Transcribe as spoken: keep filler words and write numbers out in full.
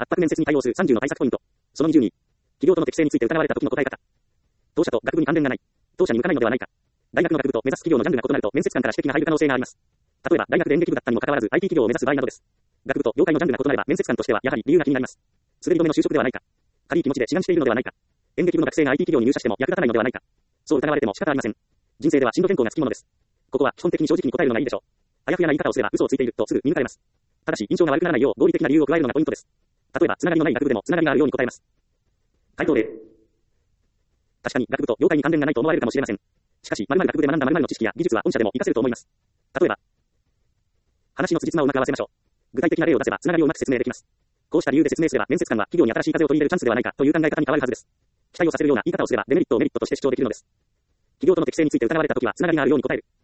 圧迫面接に対応するさんじゅうの対策ポイント。そのにじゅうに。企業との適性について疑われた時の答え方。当社と学部に関連がない。当社に向かないのではないか。大学の学部と目指す企業のジャンルが異なると面接官から指摘が入る可能性があります。例えば、大学で演劇部だったにもかかわらず アイティー 企業を目指す場合などです。学部と業界のジャンルが異なれば面接官としてはやはり理由が気になります。滑り止めの就職ではないか。軽い気持ちで志願しているのではないか。演劇部の学生が アイティー 企業に入社しても役立たないのではないか。そう疑われても仕方ありません。人生では進路変更がつきものです。ここは基本的に正直に答えるのがいいでしょう。あやふやな言い方をすれば嘘をついているとすぐ見抜かれます。ただし印象が悪くならないよう合理的な理由を加えるのがポイントです。例えばつながりのない学部でもつながりがあるように答えます。回答例。確かに学部と業界に関連がないと思われるかもしれません。しかし、〇〇学部で学んだ〇〇の知識や技術は御社でも活かせると思います。例えば、話の辻褄をうまく合わせましょう。具体的な例を出せばつながりをうまく説明できます。こうした理由で説明すれば面接官は企業に新しい風を取り入れるチャンスではないかという考え方に変わるはずです。期待をさせるような言い方をすればデメリットをメリットとして主張できるのです。企業との適性について疑われたときはつながりがあるように答える。